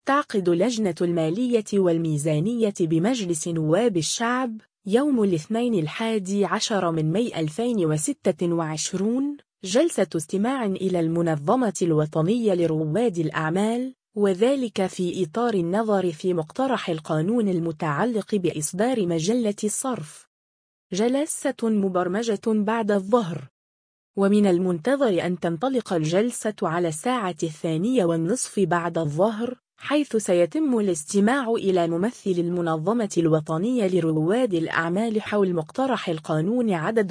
تعقد لجنة المالية والميزانية بمجلس نواب الشعب يوم الاثنين 11 من ماي 2026 جلسة استماع إلى المنظمة الوطنية لرواد الأعمال، وذلك في إطار النظر في مقترح القانون المتعلق بإصدار مجلة الصرف. جلسة مبرمجة بعد الظهر، ومن المنتظر أن تنطلق الجلسة على 2:30 بعد الظهر، حيث سيتم الاستماع إلى ممثل المنظمة الوطنية لرواد الأعمال حول مقترح القانون عدد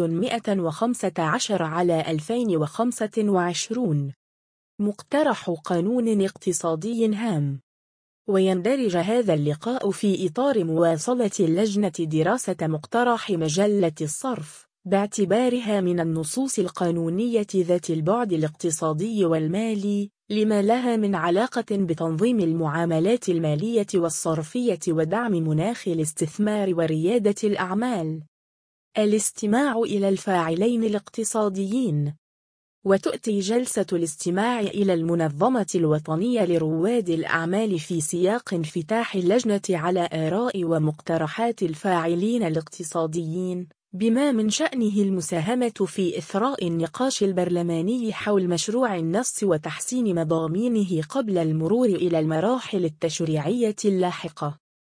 115/2025، مقترح قانون اقتصادي هام. ويندرج هذا اللقاء في إطار مواصلة اللجنة دراسة مقترح مجلة الصرف، باعتبارها من النصوص القانونية ذات البعد الاقتصادي والمالي، لما لها من علاقة بتنظيم المعاملات المالية والصرفية ودعم مناخ الاستثمار وريادة الأعمال. الاستماع إلى الفاعلين الاقتصاديين. وتؤتي جلسة الاستماع إلى المنظمة الوطنية لرواد الأعمال في سياق انفتاح اللجنة على آراء ومقترحات الفاعلين الاقتصاديين، بما من شأنه المساهمة في إثراء النقاش البرلماني حول مشروع النص وتحسين مضامينه قبل المرور إلى المراحل التشريعية اللاحقة.